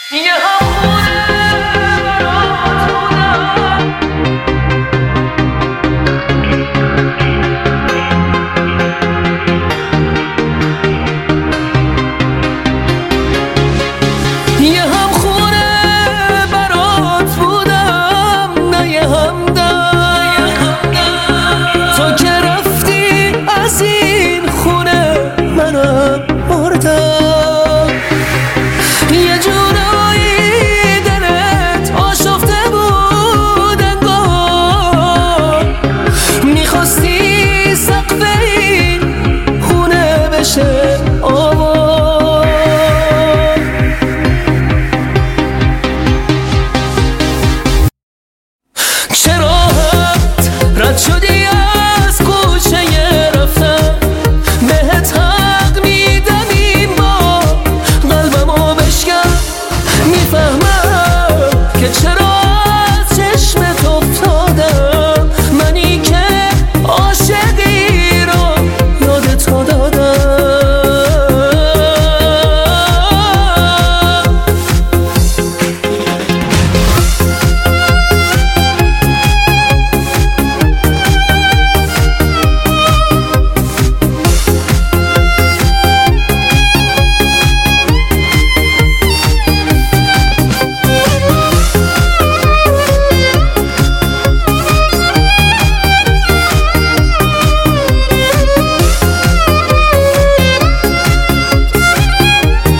یه همخونه برات بودم، یه همخونه برات بودم، نه یه همدم. تو که رفتی از این خونه منم مردم. یه جورایی دلت آشفته بود انگار، میخواستی سقف این خونه بشه آوار. چرا رد شدی از کوچه رفتم، بهت حق میدم این بار قلبمو بشکن. میفهمم که چرا از چشمت افتادم، منی که عاشقی رو یادت دادم.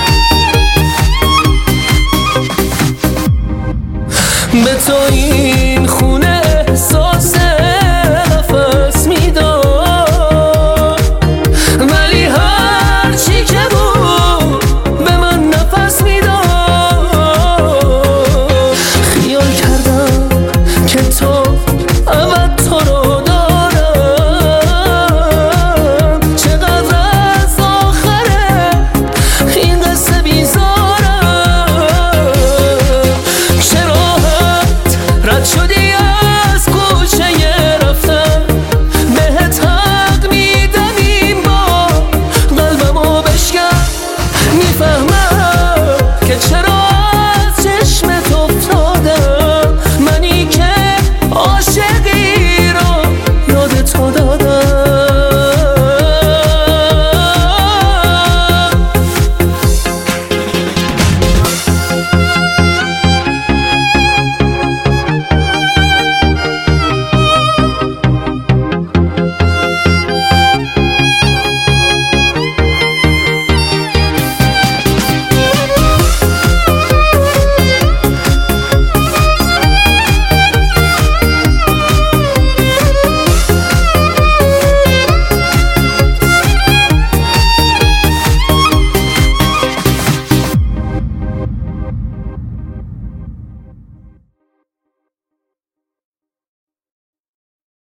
به تو این